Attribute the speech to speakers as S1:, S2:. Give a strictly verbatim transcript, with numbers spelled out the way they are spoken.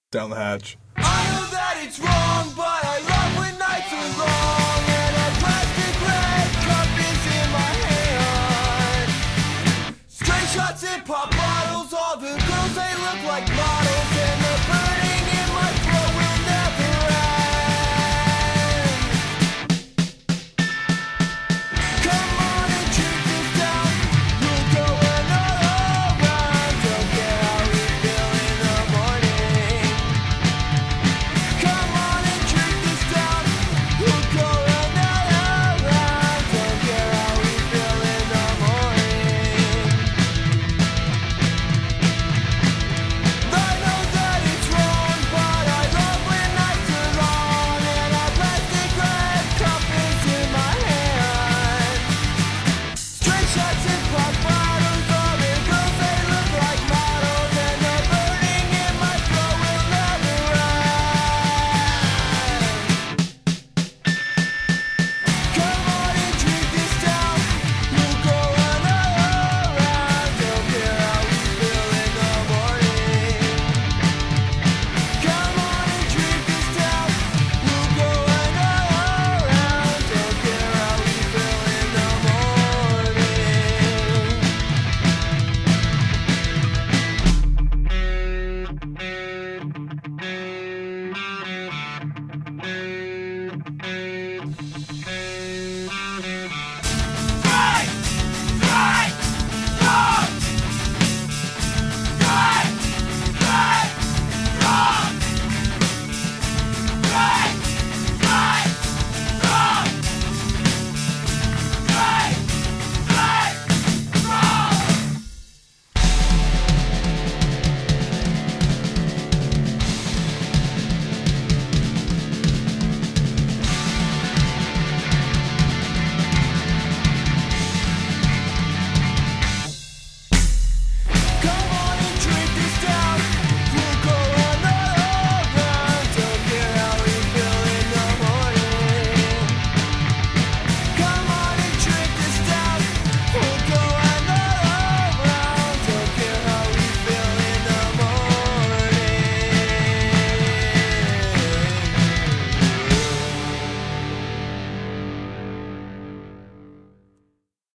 S1: Down the hatch.
S2: I know that it's wrong, but I love when nights are long, and a plastic red cup is in my hand. Straight shots and pop bottles, all the girls they look like models.